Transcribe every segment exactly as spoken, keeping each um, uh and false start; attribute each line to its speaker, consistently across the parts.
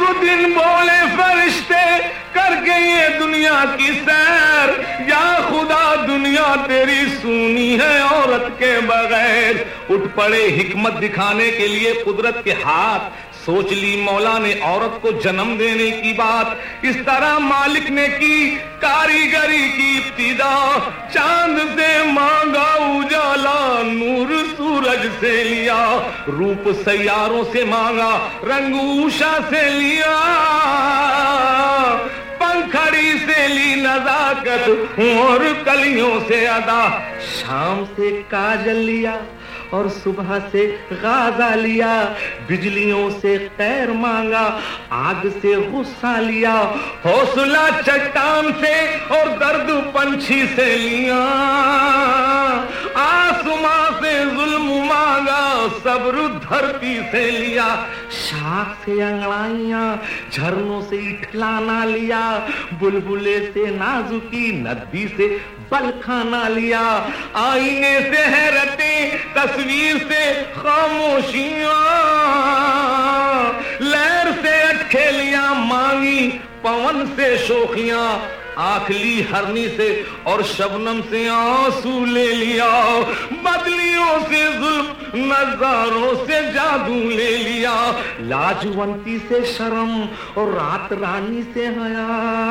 Speaker 1: दिन बोले फरिश्ते करके ये दुनिया की सैर, या खुदा दुनिया तेरी सूनी है औरत के बगैर। उठ पड़े हिकमत दिखाने के लिए कुदरत के हाथ, सोच ली मौला ने औरत को जन्म देने की बात। इस तरह मालिक ने की कारीगरी की इब्तिदा, चांद से मांगा उजाला, नूर सूरज से लिया, रूप सैयारों से मांगा, रंग उषा से लिया, पंखड़ी से ली नजाकत और कलियों से अदा, शाम से काजल लिया और सुबह से गाजा लिया, बिजलियों से खैर मांगा, आग से गुस्सा लिया, हौसला चट्टान से और दर्द पंछी से लिया, आसमां से जुल्म मांगा, सब्र धरती से लिया, शाख से अंगड़ाइयां, झरनों से इठलाना लिया, बुलबुले से नाजुकी, नदी से बल खाना लिया, आईने से हैरतें, तस्वीर से खामोशियां, लहर से अटखेलियां मांगी, पवन से शोखियां, आखली हरनी से और शबनम से आंसू ले लिया, बदलियों से जुल्म, नजारों से जादू ले लिया, लाजवंती से शर्म और रात रानी से हया,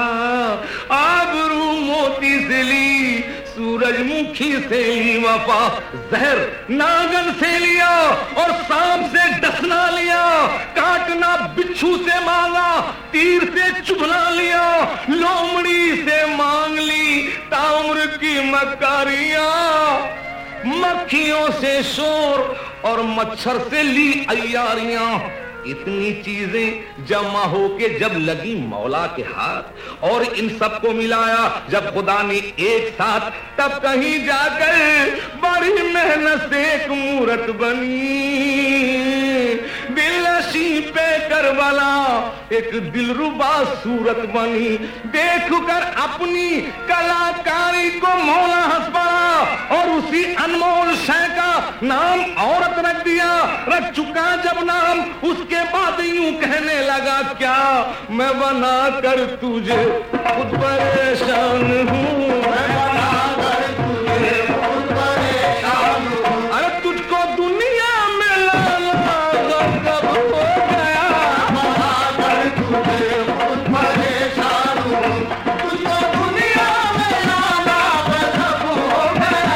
Speaker 1: आबरू मोती से ली, सूरजमुखी से ली वफा, जहर नागन से लिया और सांप से डसना लिया, काटना बिच्छू से मांगा, तीर से चुभना लिया, लोमड़ी से मांग ली ताम्र की मकारियां, मक्खियों से शोर और मच्छर से ली अय्यारियां। इतनी चीजें जमा होके जब लगी मौला के हाथ और इन सबको मिलाया जब खुदा ने एक साथ, तब कहीं जाकर बड़ी मेहनत से एक मूरत बनी, दिलनशी पे करबला एक दिलरुबा सूरत बनी। देखकर अपनी कलाकारी को मौला हंस पड़ा और उसी अनमोल शय का नाम औरत रख दिया। रख चुका जब नाम उसके बाद यूं कहने लगा, क्या मैं बना कर तुझे खुद परेशान हूँ, मैं बना कर तुझे खुद परेशान हूँ। अरे तुझको दुनिया में लाना कब हो गया, बना कर तुझे खुद परेशान हूँ, तुझको दुनिया में लाना कब हो गया।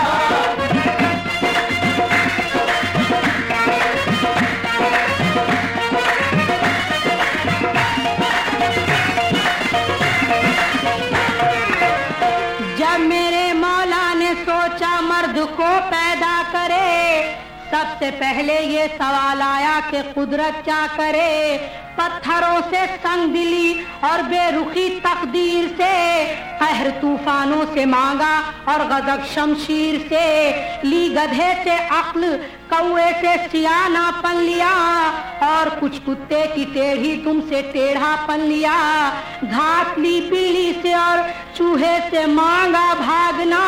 Speaker 2: को पैदा करे, सबसे पहले ये सवाल आया कि कुदरत क्या करे। पत्थरों से संग दिली और बेरुखी तकदीर से, कहर तूफानों से मांगा और गजब शमशीर से, ली गधे से अक्ल, कौए से सियानापन लिया और कुछ कुत्ते की टेढ़ी तुमसे टेढ़ापन लिया। घास ली बिल्ली से और चूहे से मांगा भागना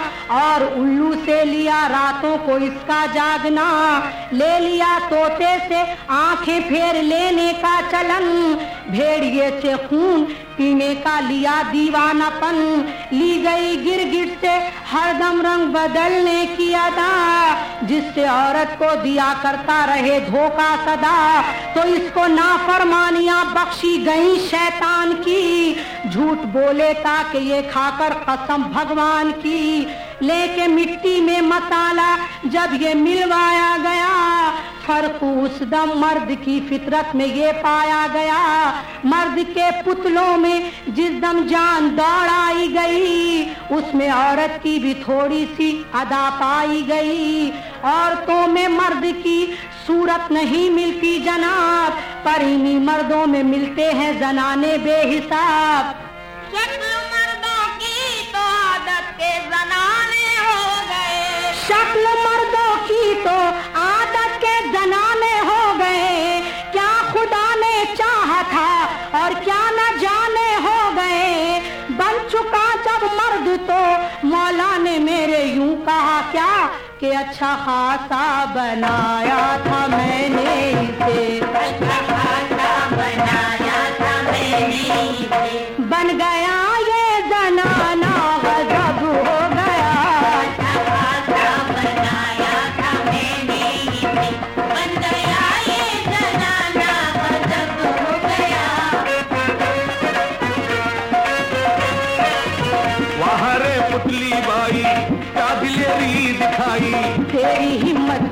Speaker 2: और उल्लू से लिया रातों को इसका जागना। ले लिया तोते से आंखें फेर लेने का चलन, भेड़िए से खून पीने का लिया दीवानापन। ली गई गिरगिट से हरदम रंग बदलने की अदा, जिससे औरत को दिया करता रहे धोखा सदा। तो इसको नाफरमानियां बख्शी गई शैतान की, झूठ बोले ताकि ये खाकर कसम भगवान की। लेके मिट्टी में मसाला जब ये मिलवाया गया, फर्क उस दम मर्द की फितरत में ये पाया गया। मर्द के पुतलों में जिस दम जान दौड़ाई गई, उसमें औरत की भी थोड़ी सी अदा पाई गई। औरतों में मर्द की सूरत नहीं मिलती जनाब, पर इन्हीं मर्दों में मिलते हैं जनाने बेहिसाब।
Speaker 3: शक्ल मर्दों की तो आदत के जनाने हो गए,
Speaker 2: शक्ल मर्दों की तो आदत के जनाने हो गए। क्या खुदा ने चाहा था और क्या न जाने हो गए। बन चुका जब मर्द तो मौला ने मेरे यूं कहा क्या, कि अच्छा खासा बनाया था मैंने इसे,
Speaker 3: अच्छा खासा बनाया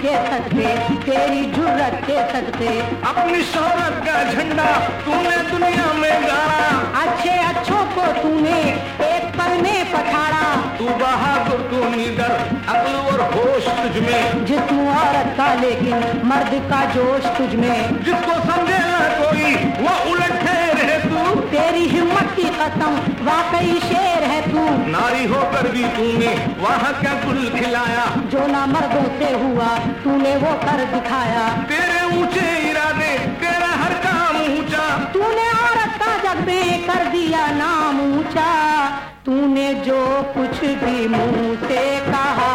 Speaker 2: के सदके, तेरी जुर्रत के सदके।
Speaker 1: अपनी शोहरत का झंडा तूने दुनिया में गाड़ा,
Speaker 2: अच्छे अच्छों को तूने एक पल में पछाड़ा।
Speaker 1: तू बहादुर तू नीदर, अक्ल और होश तुझ में,
Speaker 2: जिस्म औरत का लेकिन मर्द का जोश तुझ में।
Speaker 1: जिसको समझे ना कोई वो उलट ठहर है तू,
Speaker 2: तेरी हिम्मत की कसम वाकई शेर है तू।
Speaker 1: नारी होकर भी तूने वहाँ क्या गुल खिलाया,
Speaker 2: जो ना मर्दों से हुआ तूने वो कर दिखाया।
Speaker 1: तेरे ऊंचे इरादे, तेरा हर काम ऊंचा,
Speaker 2: तूने औरत का जग में कर दिया नाम ऊंचा। तूने जो कुछ भी मुंह से कहा